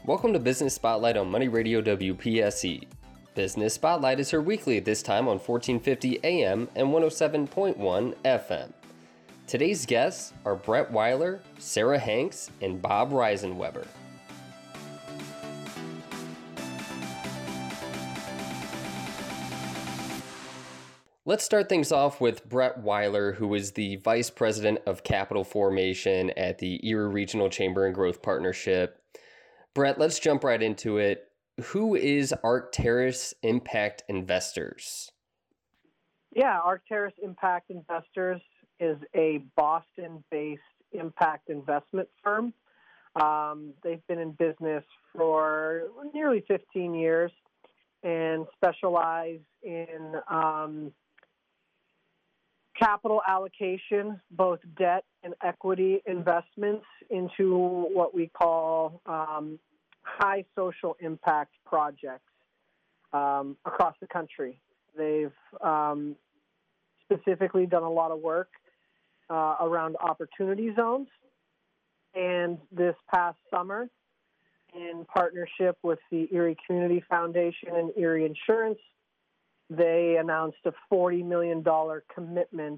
Welcome to Business Spotlight on Money Radio WPSE. Business Spotlight is heard weekly at this time on 1450 AM and 107.1 FM. Today's guests are Brett Weiler, Sarah Hanks, and Bob Reisenweber. Let's start things off with Brett Weiler, who is the Vice President of Capital Formation at the Erie Regional Chamber and Growth Partnership. Brett, let's jump right into it. Who is Arcterris Impact Investors? Yeah, Arcterris Impact Investors is a Boston-based impact investment firm. They've been in business for nearly 15 years and specialize in capital allocation, both debt and equity investments into what we call high social impact projects across the country. They've specifically done a lot of work around opportunity zones. And this past summer, in partnership with the Erie Community Foundation and Erie Insurance, they announced a $40 million commitment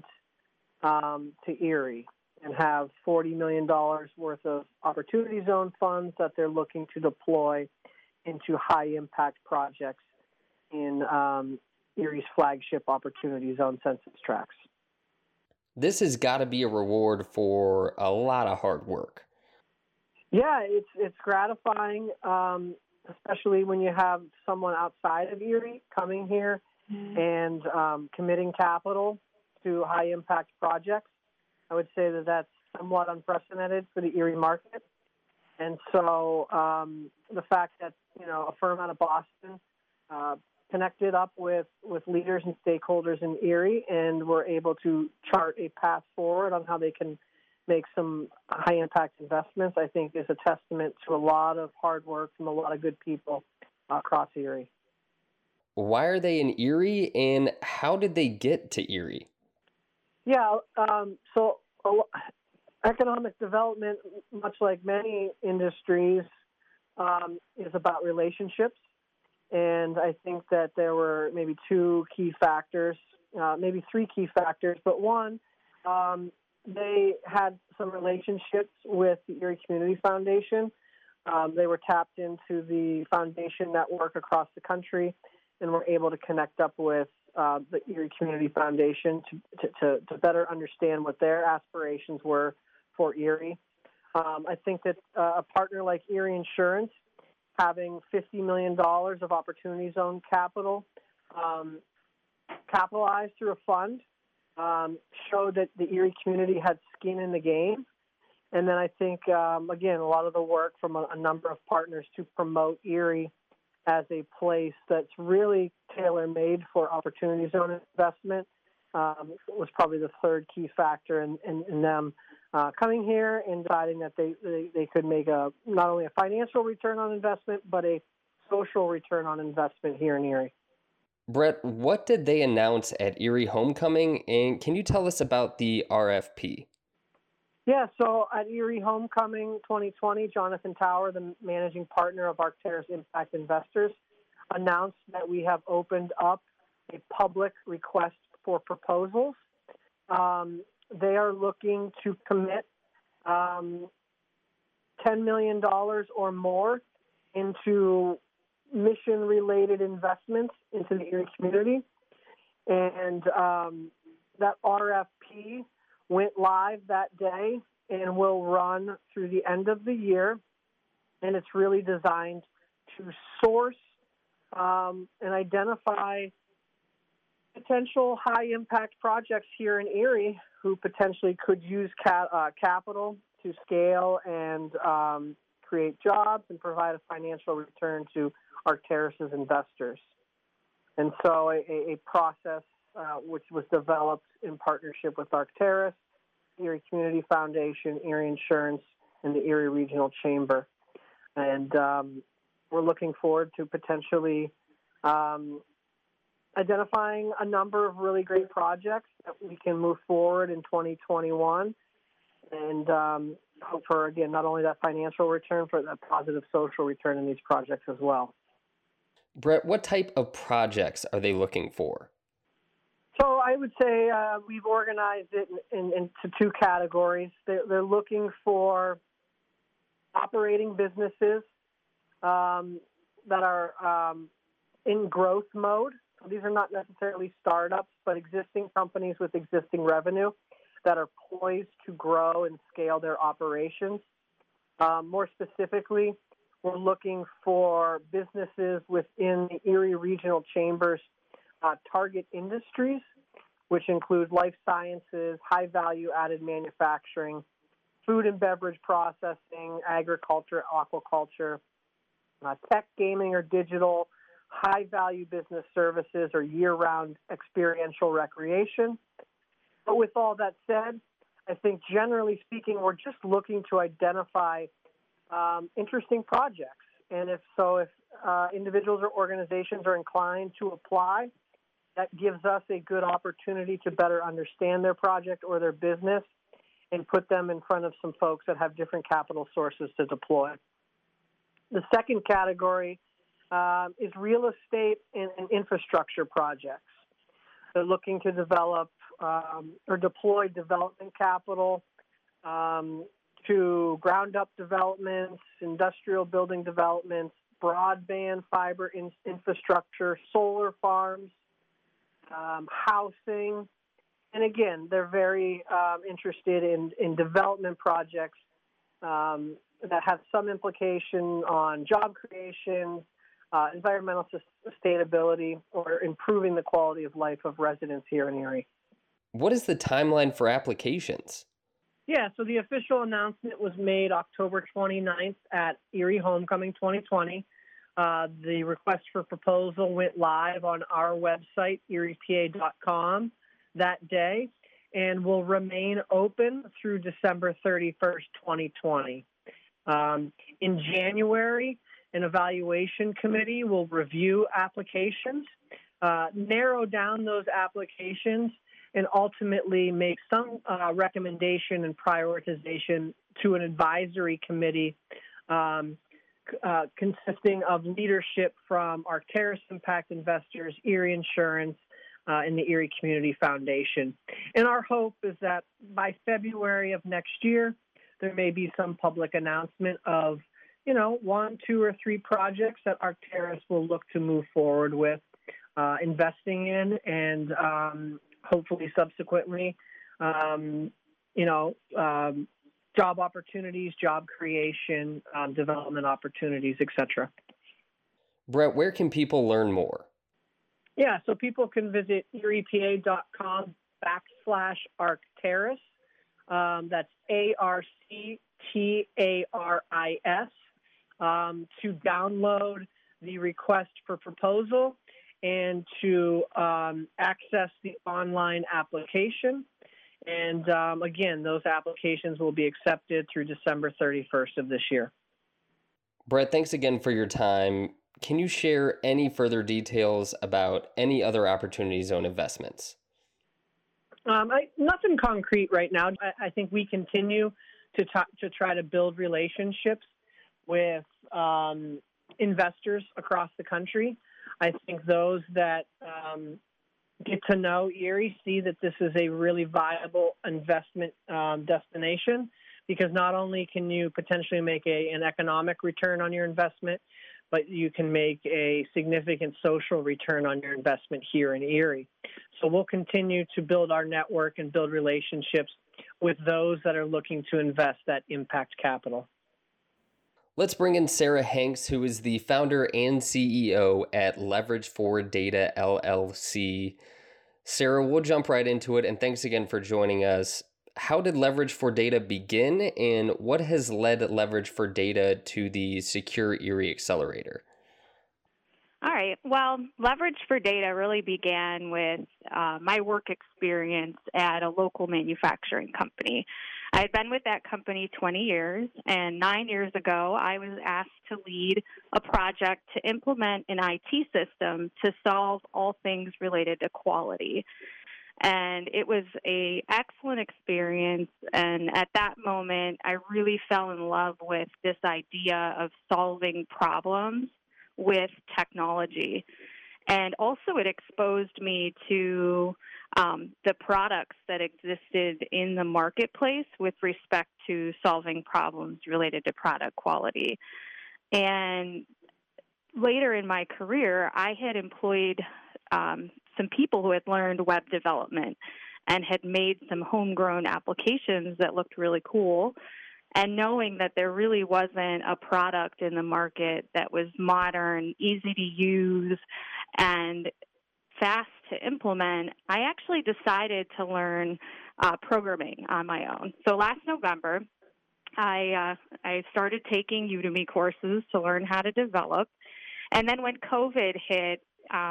to Erie and have $40 million worth of opportunity zone funds that they're looking to deploy into high-impact projects in Erie's flagship opportunity zone census tracts. This has got to be a reward for a lot of hard work. Yeah, it's gratifying, especially when you have someone outside of Erie coming here and committing capital to high-impact projects. I would say that that's somewhat unprecedented for the Erie market. And so the fact that, a firm out of Boston connected up with leaders and stakeholders in Erie and were able to chart a path forward on how they can make some high-impact investments, I think is a testament to a lot of hard work from a lot of good people across Erie. Why are they in Erie, and how did they get to Erie? Yeah, so economic development, much like many industries, is about relationships. And I think that there were maybe two key factors, maybe three key factors. But one, they had some relationships with the Erie Community Foundation. They were tapped into the foundation network across the country and were able to connect up with the Erie Community Foundation to better understand what their aspirations were for Erie. I think that a partner like Erie Insurance, having $50 million of Opportunity Zone capital, capitalized through a fund, showed that the Erie community had skin in the game. And then I think, again, a lot of the work from a number of partners to promote Erie as a place that's really tailor-made for Opportunity Zone investment was probably the third key factor in them coming here and deciding that they could make not only a financial return on investment, but a social return on investment here in Erie. Brett, what did they announce at Erie Homecoming, and can you tell us about the RFP? Yeah, so at Erie Homecoming 2020, Jonathan Tower, the managing partner of Arcterris Impact Investors, announced that we have opened up a public request for proposals. They are looking to commit $10 million or more into mission-related investments into the Erie community. And that RFP went live that day and will run through the end of the year. And it's really designed to source and identify potential high-impact projects here in Erie who potentially could use capital to scale and create jobs and provide a financial return to Arcterris' investors. And so a process which was developed in partnership with Arcterris, Erie Community Foundation, Erie Insurance, and the Erie Regional Chamber. And we're looking forward to potentially identifying a number of really great projects that we can move forward in 2021 and hope for, again, not only that financial return, but that positive social return in these projects as well. Brett, what type of projects are they looking for? So I would say we've organized it into two categories. They're looking for operating businesses that are in growth mode. So these are not necessarily startups, but existing companies with existing revenue that are poised to grow and scale their operations. More specifically, we're looking for businesses within the Erie Regional Chamber's target industries, which include life sciences, high-value added manufacturing, food and beverage processing, agriculture, aquaculture, tech, gaming or digital, high-value business services, or year-round experiential recreation. But with all that said, I think generally speaking, we're just looking to identify interesting projects. And if individuals or organizations are inclined to apply, that gives us a good opportunity to better understand their project or their business and put them in front of some folks that have different capital sources to deploy. The second category is real estate and infrastructure projects. They're looking to develop or deploy development capital to ground-up developments, industrial building developments, broadband fiber infrastructure, solar farms, housing. And again, they're very interested in development projects that have some implication on job creation, environmental sustainability, or improving the quality of life of residents here in Erie. What is the timeline for applications? Yeah, so the official announcement was made October 29th at Erie Homecoming 2020. The request for proposal went live on our website, eriepa.com, that day, and will remain open through December 31st, 2020. In January, an evaluation committee will review applications, narrow down those applications, and ultimately make some recommendation and prioritization to an advisory committee consisting of leadership from Arcturus Impact Investors, Erie Insurance, and the Erie Community Foundation. And our hope is that by February of next year, there may be some public announcement of, 1, 2, or 3 projects that Arcturus will look to move forward with investing in, and hopefully subsequently, job opportunities, job creation, development opportunities, etc. Brett, where can people learn more? Yeah, so people can visit eriepa.com/Arcturus. That's ARCTARIS to download the request for proposal and to access the online application. And again, those applications will be accepted through December 31st of this year. Brett, thanks again for your time. Can you share any further details about any other Opportunity Zone investments? Nothing concrete right now. I think we continue to try to build relationships with investors across the country. I think those that get to know Erie see that this is a really viable investment destination, because not only can you potentially make an economic return on your investment, but you can make a significant social return on your investment here in Erie. So we'll continue to build our network and build relationships with those that are looking to invest that impact capital. Let's bring in Sarah Hanks, who is the founder and CEO at Leverage for Data LLC. Sarah, we'll jump right into it, and thanks again for joining us. How did Leverage for Data begin, and what has led Leverage for Data to the Secure Erie Accelerator? All right. Well, Leverage for Data really began with my work experience at a local manufacturing company. I had been with that company 20 years, and 9 years ago, I was asked to lead a project to implement an IT system to solve all things related to quality. And it was a excellent experience. And at that moment, I really fell in love with this idea of solving problems with technology. And also, it exposed me to the products that existed in the marketplace with respect to solving problems related to product quality. And later in my career, I had employed some people who had learned web development and had made some homegrown applications that looked really cool. And knowing that there really wasn't a product in the market that was modern, easy to use, and fast to implement, I actually decided to learn programming on my own. So last November, I started taking Udemy courses to learn how to develop. And then when COVID hit,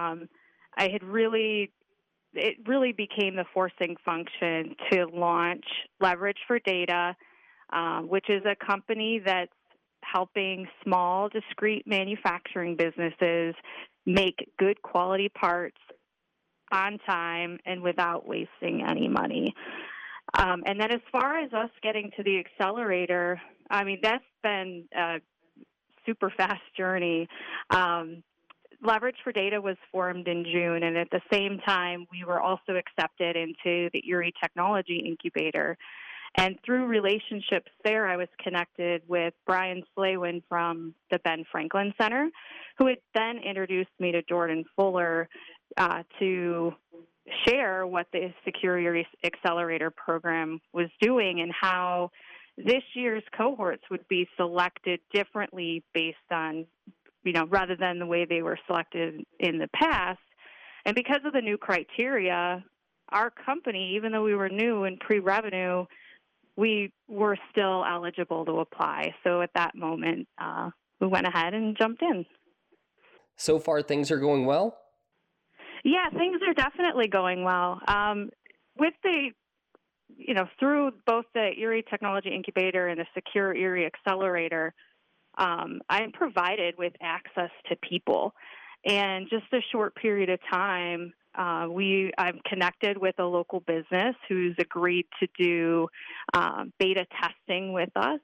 it really became the forcing function to launch Leverage for Data, which is a company that's helping small, discrete manufacturing businesses make good quality parts on time and without wasting any money. And then as far as us getting to the accelerator, I mean, that's been a super fast journey. Leverage for Data was formed in June, and at the same time, we were also accepted into the Erie Technology Incubator. And through relationships there, I was connected with Brian Slaywin from the Ben Franklin Center, who had then introduced me to Jordan Fuller to share what the Secure Erie Accelerator program was doing and how this year's cohorts would be selected differently based on, rather than the way they were selected in the past. And because of the new criteria, our company, even though we were new and pre-revenue, we were still eligible to apply. So at that moment, we went ahead and jumped in. So far, things are going well? Yeah, things are definitely going well. With the, through both the Erie Technology Incubator and the Secure Erie Accelerator, I'm provided with access to people. And just a short period of time, I'm connected with a local business who's agreed to do beta testing with us.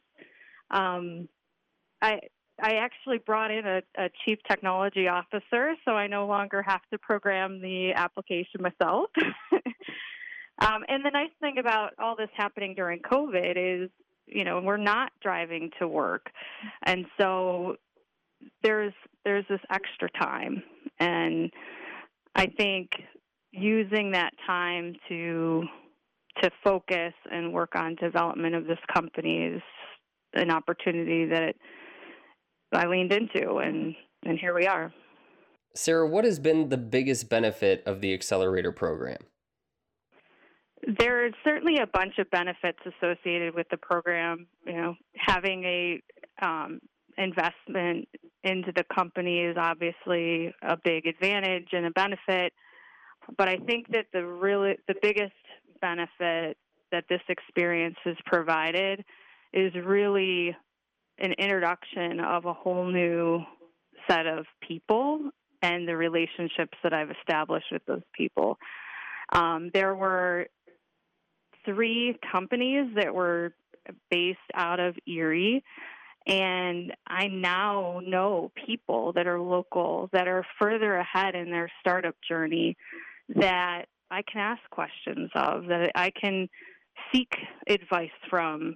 I actually brought in a chief technology officer, so I no longer have to program the application myself. And the nice thing about all this happening during COVID is, we're not driving to work. And so there's this extra time. And I think using that time to focus and work on development of this company is an opportunity that I leaned into, and here we are. Sarah, what has been the biggest benefit of the Accelerator program? There's certainly a bunch of benefits associated with the program. Having a investment into the company is obviously a big advantage and a benefit. But I think that the biggest benefit that this experience has provided is really an introduction of a whole new set of people and the relationships that I've established with those people. There were 3 companies that were based out of Erie, and I now know people that are local, that are further ahead in their startup journey, that I can ask questions of, that I can seek advice from.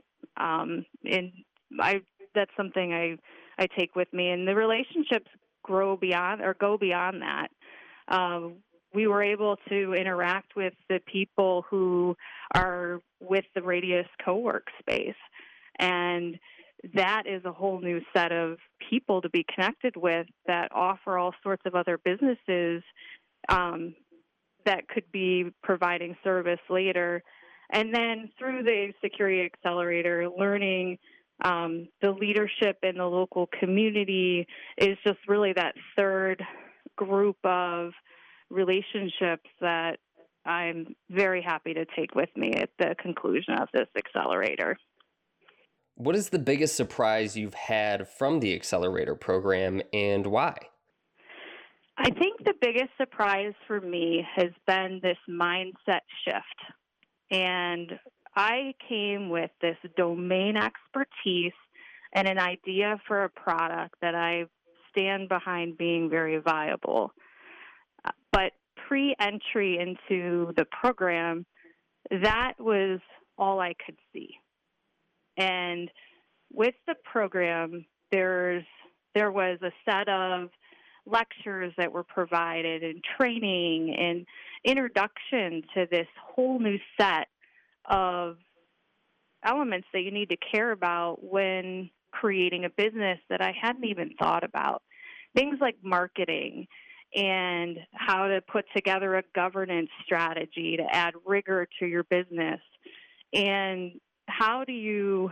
That's something I take with me, and the relationships go beyond that. We were able to interact with the people who are with the Radius co-work space, and that is a whole new set of people to be connected with that offer all sorts of other businesses that could be providing service later. And then through the Security Accelerator, learning the leadership in the local community is just really that third group of relationships that I'm very happy to take with me at the conclusion of this accelerator. What is the biggest surprise you've had from the Accelerator program, and why? I think the biggest surprise for me has been this mindset shift. And I came with this domain expertise and an idea for a product that I stand behind being very viable. But pre-entry into the program, that was all I could see. And with the program, there was a set of lectures that were provided and training and introduction to this whole new set of elements that you need to care about when creating a business that I hadn't even thought about. Things like marketing and how to put together a governance strategy to add rigor to your business. And how do you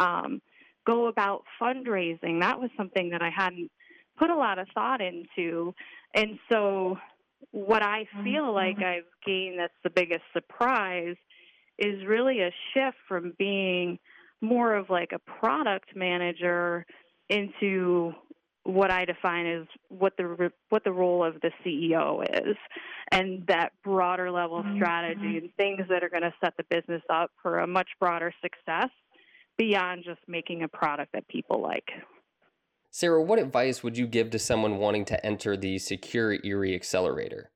go about fundraising? That was something that I hadn't put a lot of thought into. And so what I feel like I've gained that's the biggest surprise is really a shift from being more of like a product manager into what I define as what the role of the CEO is, and that broader level strategy and things that are going to set the business up for a much broader success beyond just making a product that people like. Sarah, what advice would you give to someone wanting to enter the Secure Erie Accelerator?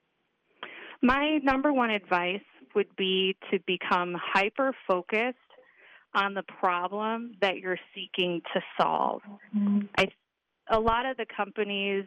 My number one advice would be to become hyper-focused on the problem that you're seeking to solve. A lot of the companies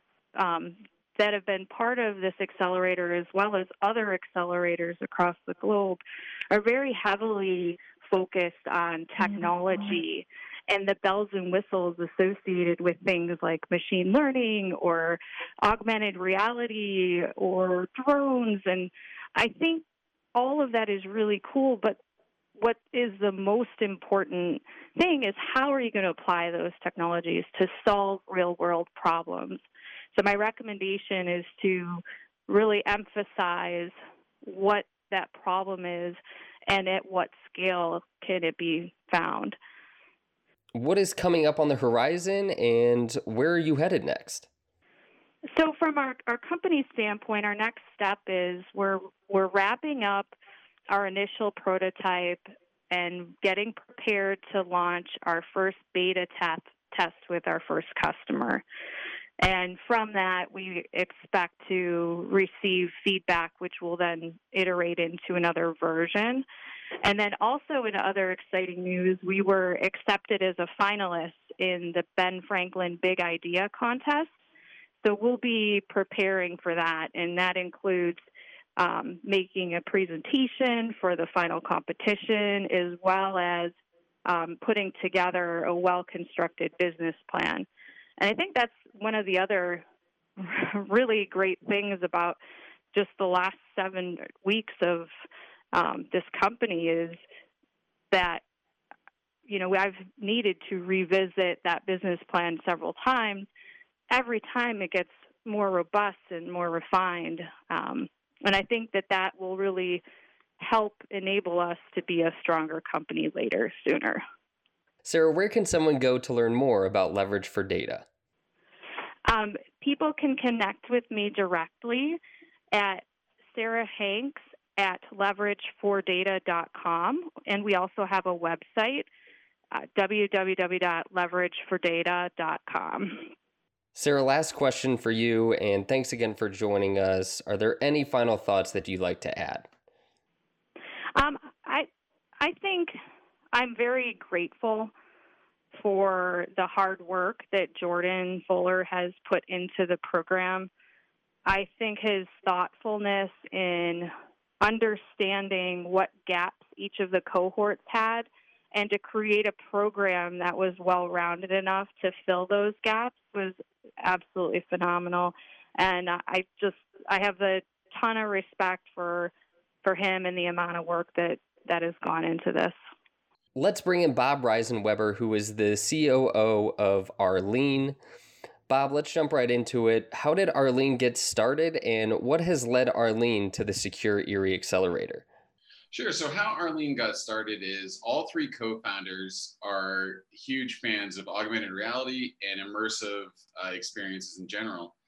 that have been part of this accelerator, as well as other accelerators across the globe, are very heavily focused on technology and the bells and whistles associated with things like machine learning or augmented reality or drones. And I think all of that is really cool, but what is the most important thing is how are you going to apply those technologies to solve real-world problems? So my recommendation is to really emphasize what that problem is and at what scale can it be found. What is coming up on the horizon, and where are you headed next? So from our company standpoint, our next step is we're wrapping up our initial prototype and getting prepared to launch our first beta test with our first customer. And from that, we expect to receive feedback, which will then iterate into another version. And then also in other exciting news, we were accepted as a finalist in the Ben Franklin Big Idea Contest. So we'll be preparing for that, and that includes making a presentation for the final competition, as well as putting together a well-constructed business plan. And I think that's one of the other really great things about just the last 7 weeks of this company is that, you know, I've needed to revisit that business plan several times. Every time it gets more robust and more refined. And I think that will really help enable us to be a stronger company later, sooner. Sarah, where can someone go to learn more about Leverage for Data? People can connect with me directly at Sarah Hanks at leveragefordata.com. And we also have a website, www.leveragefordata.com. Sarah, last question for you, and thanks again for joining us. Are there any final thoughts that you'd like to add? I think I'm very grateful for the hard work that Jordan Fuller has put into the program. I think his thoughtfulness in understanding what gaps each of the cohorts had and to create a program that was well-rounded enough to fill those gaps was absolutely phenomenal. And I have a ton of respect for him and the amount of work that has gone into this. Let's bring in Bob Reisenweber, who is the COO of Arlene. Bob, let's jump right into it. How did Arlene get started, and what has led Arlene to the Secure Erie Accelerator? Sure. So how Arlene got started is all 3 co-founders are huge fans of augmented reality and immersive experiences in general.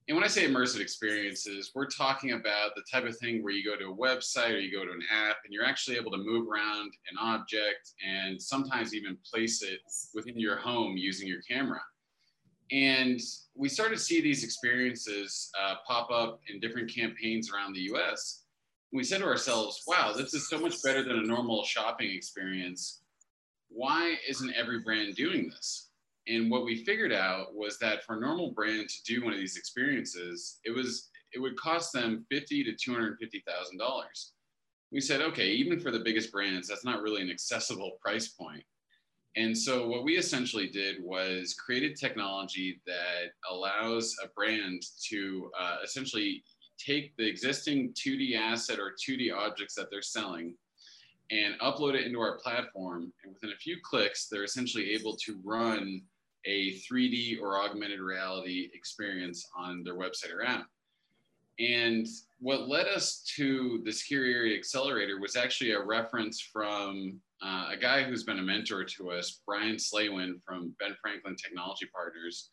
And when I say immersive experiences, we're talking about the type of thing where you go to a website or you go to an app and you're actually able to move around an object and sometimes even place it within your home using your camera. And we started to see these experiences pop up in different campaigns around the US. We said to ourselves, wow, this is so much better than a normal shopping experience. Why isn't every brand doing this? And what we figured out was that for a normal brand to do one of these experiences, it would cost them $50,000 to $250,000. We said, okay, even for the biggest brands, that's not really an accessible price point. And so what we essentially did was created technology that allows a brand to essentially take the existing 2D asset or 2D objects that they're selling and upload it into our platform. And within a few clicks, they're essentially able to run a 3D or augmented reality experience on their website or app. And what led us to the Secure Area Accelerator was actually a reference from a guy who's been a mentor to us, Brian Slaywin from Ben Franklin Technology Partners.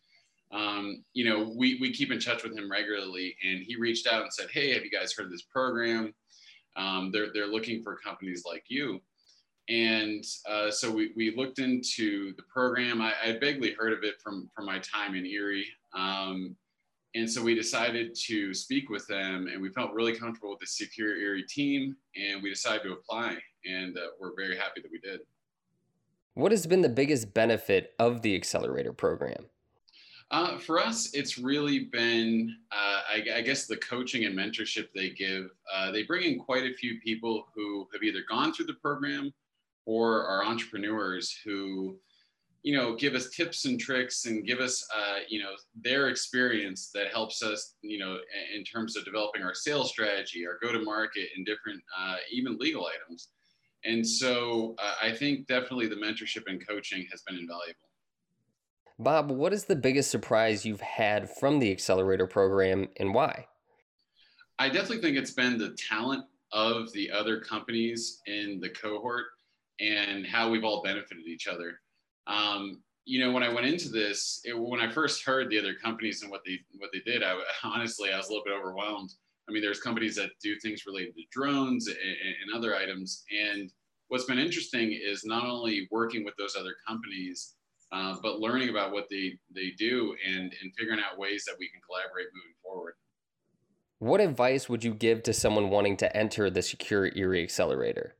We keep in touch with him regularly, and he reached out and said, "Hey, have you guys heard of this program? They're looking for companies like you." And so we looked into the program. I had vaguely heard of it from my time in Erie. And so we decided to speak with them, and we felt really comfortable with the Secure Erie team, and we decided to apply, and we're very happy that we did. What has been the biggest benefit of the accelerator program? For us, it's really been, I guess, the coaching and mentorship they give. They bring in quite a few people who have either gone through the program or are entrepreneurs who, give us tips and tricks and give us, their experience that helps us, in terms of developing our sales strategy, our go-to-market, and different, even legal items. And so I think definitely the mentorship and coaching has been invaluable. Bob, what is the biggest surprise you've had from the accelerator program and why? I definitely think it's been the talent of the other companies in the cohort and how we've all benefited each other. When I went into this, when I first heard the other companies and what they did, honestly, I was a little bit overwhelmed. I mean, there's companies that do things related to drones and other items. And what's been interesting is not only working with those other companies, but learning about what they do and figuring out ways that we can collaborate moving forward. What advice would you give to someone wanting to enter the Secure Erie Accelerator?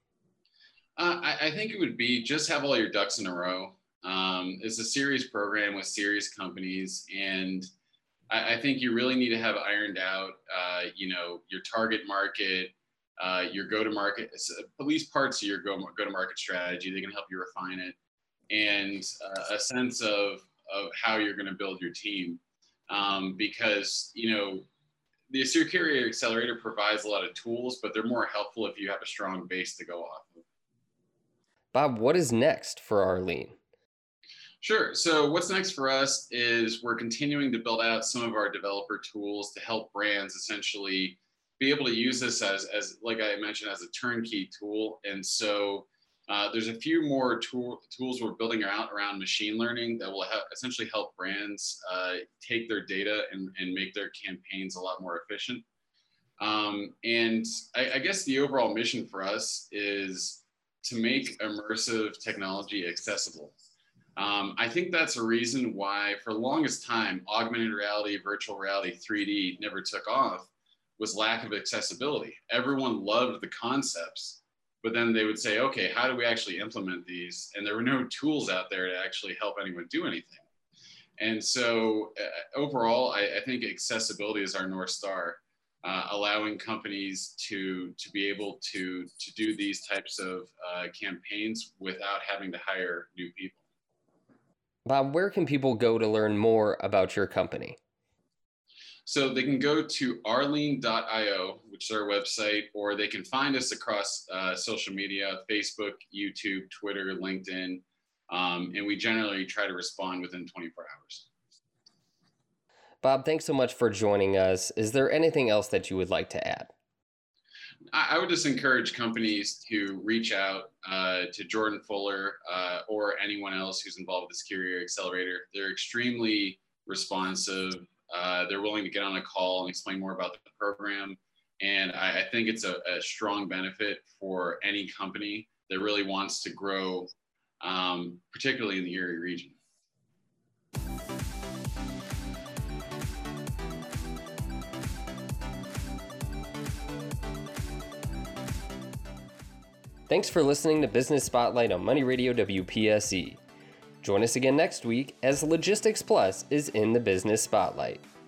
I think it would be just have all your ducks in a row. It's a serious program with serious companies, and I think you really need to have ironed out, your target market, your go-to-market, at least parts of your go-to-market strategy. They can help you refine it, and a sense of how you're going to build your team, because the Secure Area Accelerator provides a lot of tools, but they're more helpful if you have a strong base to go off of. Bob, what is next for Arlene? Sure. So what's next for us is we're continuing to build out some of our developer tools to help brands essentially be able to use this as like I mentioned, as a turnkey tool. And so there's a few more tools we're building out around machine learning that will essentially help brands take their data and make their campaigns a lot more efficient. And I guess the overall mission for us is to make immersive technology accessible. I think that's a reason why, for the longest time, augmented reality, virtual reality, 3D never took off, was lack of accessibility. Everyone loved the concepts, but then they would say, okay, how do we actually implement these? And there were no tools out there to actually help anyone do anything. And so overall, I think accessibility is our North Star. Allowing companies to be able to do these types of campaigns without having to hire new people. Bob, where can people go to learn more about your company? So they can go to arlene.io, which is our website, or they can find us across social media, Facebook, YouTube, Twitter, LinkedIn, and we generally try to respond within 24 hours. Bob, thanks so much for joining us. Is there anything else that you would like to add? I would just encourage companies to reach out to Jordan Fuller or anyone else who's involved with the Secure Area Accelerator. They're extremely responsive. they're willing to get on a call and explain more about the program. And I think it's a strong benefit for any company that really wants to grow, particularly in the Erie region. Thanks for listening to Business Spotlight on Money Radio WPSE. Join us again next week as Logistics Plus is in the Business Spotlight.